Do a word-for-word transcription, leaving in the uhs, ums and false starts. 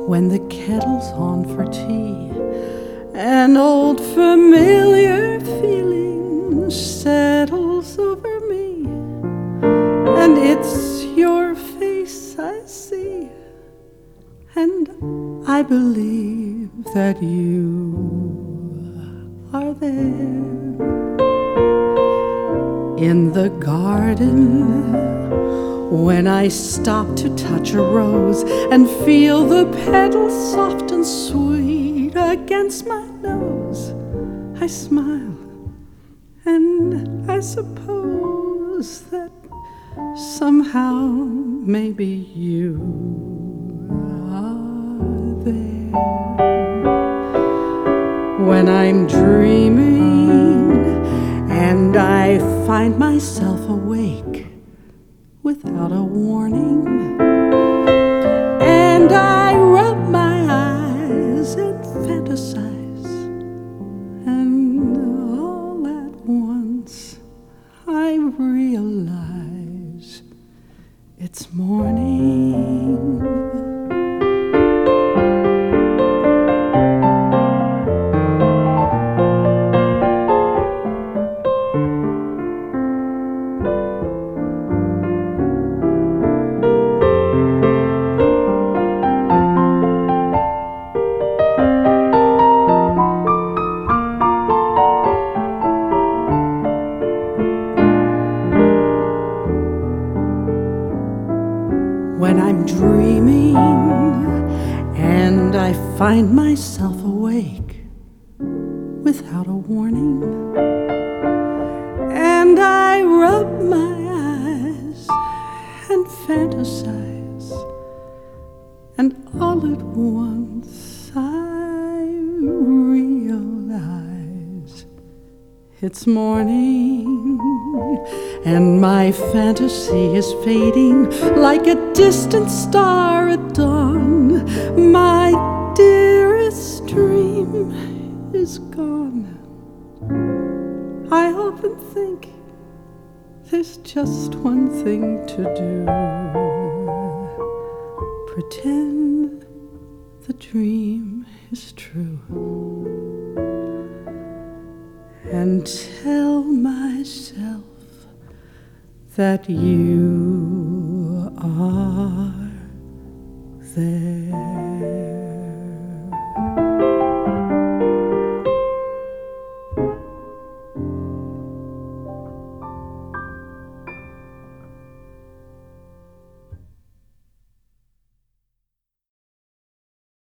when the kettle's on for tea, an old familiar feeling settles over me, and it's your face I see, and I believe that you are there. In the garden, when I stop to touch a rose and feel the petals soft and sweet against my nose, I smile, and I suppose that somehow maybe you are there. When I'm dreaming and I find myself awake without a warning, and I rub my eyes and fantasize, and all at once I realize it's morning. When I'm dreaming and I find myself awake without a warning, and I rub my eyes and fantasize, and all at once I realize it's morning, and my fantasy is fading like a distant star at dawn. My dearest dream is gone. I often think there's just one thing to do: pretend the dream is true, and tell myself that you are there.